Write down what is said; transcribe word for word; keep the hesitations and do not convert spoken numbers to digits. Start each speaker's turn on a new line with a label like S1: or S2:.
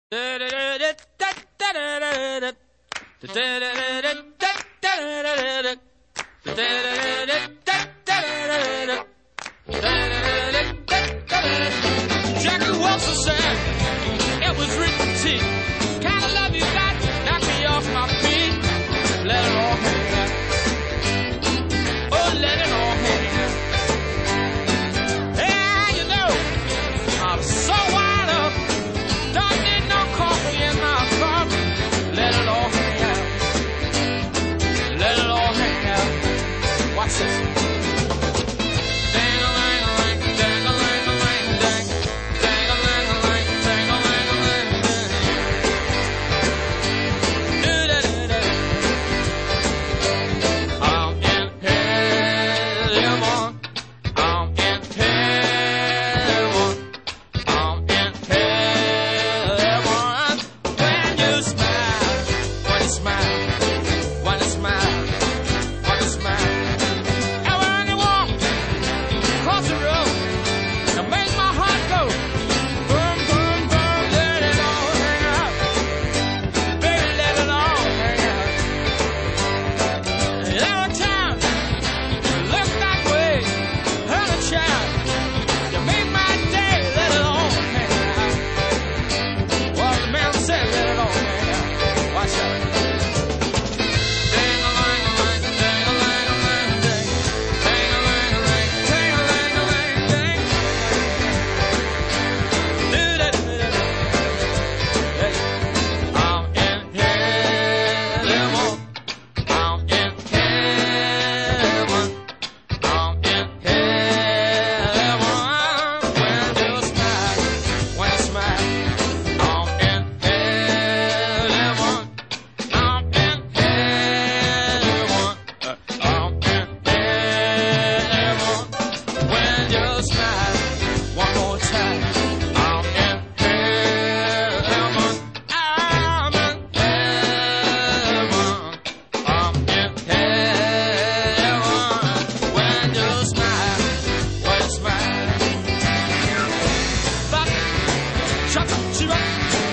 S1: Jackie Wilson said it was written to kind of love you got knock me off my feet. Let it all hang out. Oh, let it all hang out. Yeah, you know, I'm so wild up. Don't need no coffee in my cup. Let it all hang out. Let it all hang out. Watch this. Shut up,